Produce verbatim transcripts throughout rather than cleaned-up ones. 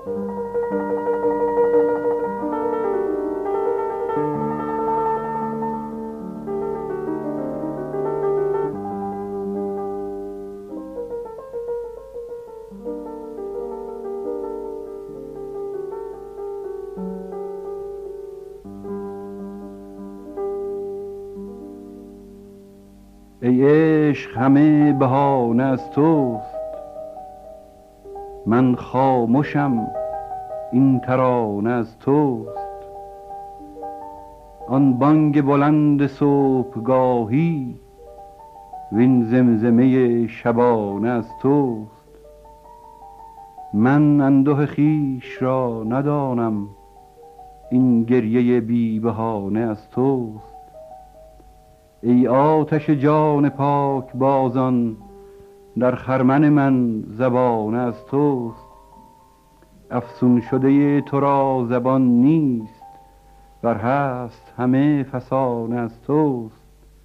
ای عشق همه بهانه از توست، من خاموشم این ترانه از توست. آن بانگ بلند صبحگاهی وین زمزمه شبانه از توست. من انده خویش را ندانم، این گریه بی بهانه از توست. ای آتش جان پاک بازان، در خرمن من زبانه از توست. افسون شده تو را زبان نیست، ور هست همه فسانه از توست.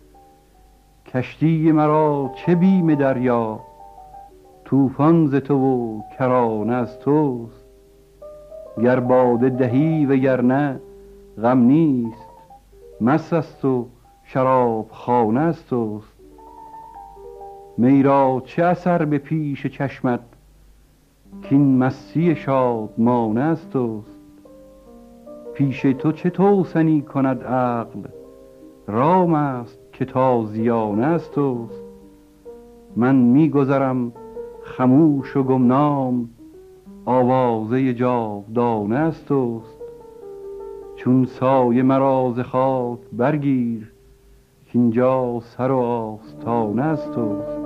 کشتی مرا چه بیم دریا، طوفان ز تو و کرانه از توست. گر باده دهی و گر نه غم نیست، مست است و شراب خانه از توست. می را چه اثر به پیش چشمت، کین مستی شادمانه از توست. پیش تو چه توسنی کند عقل، رام است که تازیانه از توست. من می گذرم خموش و گمنام، آوازه جاودانه از توست. چون سایه مرا ز خاک برگیر، کینجا سر و آستانه از توست.